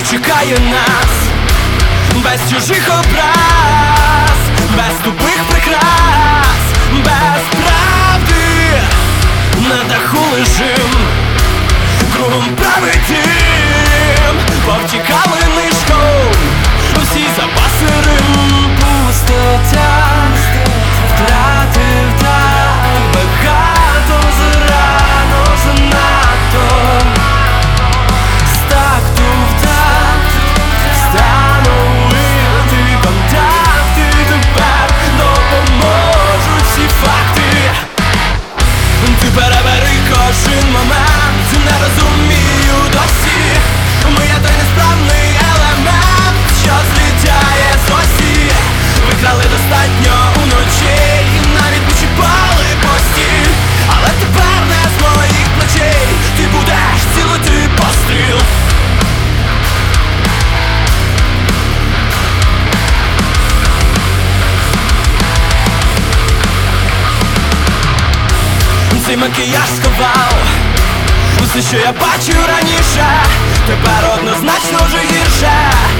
чекає нас, без чужих образ, без тупих прикрас, без правди. На даху лежим, кругом правий дим, повтікали нишком всі запаси Рим. Пустота, втратив так багато, зарано, занадто. З такту в такт встановити контакти, тепер допоможуть всі факти. Ти перебери кожен момент, не розумію досі. Ми є той несправний елемент, що злітає з осі. Викрали достатньо уночі, і навіть почіпали постіль. Але тепер не з моїх плечей ти будеш цілити постріл. Цей макіяж сховав усе, що я бачив раніше, тепер однозначно вже гірше.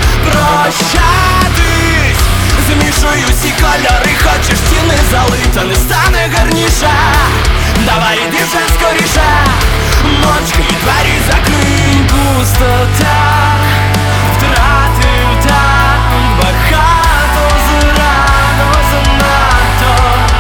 Прощатись, змішую всі кольори, хочеш стіни залита, не стане гарніше. Давай іди вже скоріше, мовчки двері закрий. Пустота, втратив так багато, зарано, занадто.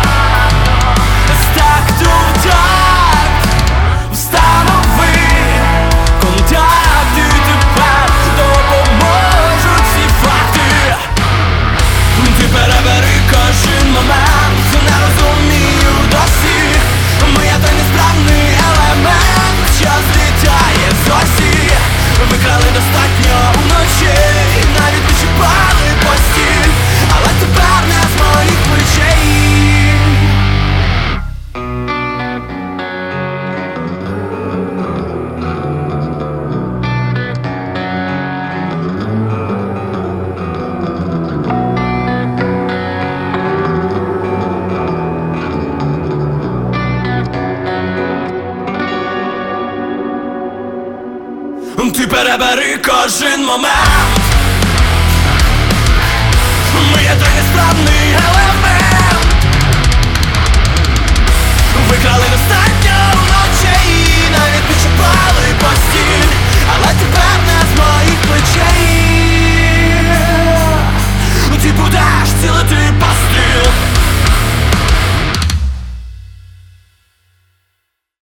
З такту в такт встанови контакти, тепер допоможуть всі факти. Ти перебери кожен момент, не розумію досі. Ми є той несправний елемент, що злітає з осі. Викрали достатньо вночі, навіть почіпали постіль. Але тепер не з моїх плечей. Ти перебери кожен момент, ми є той несправний елемент. Викрали